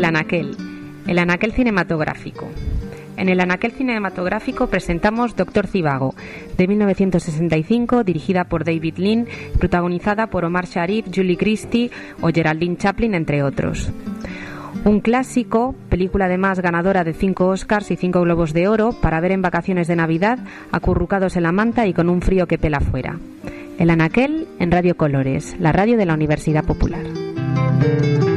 anaquel cinematográfico. En el anaquel cinematográfico presentamos Doctor Zhivago, de 1965, dirigida por David Lean, protagonizada por Omar Sharif, Julie Christie o Geraldine Chaplin, entre otros. Un clásico, película además ganadora de 5 Oscars y 5 Globos de Oro, para ver en vacaciones de Navidad, acurrucados en la manta y con un frío que pela fuera. El anaquel en Radio Colores, la radio de la Universidad Popular.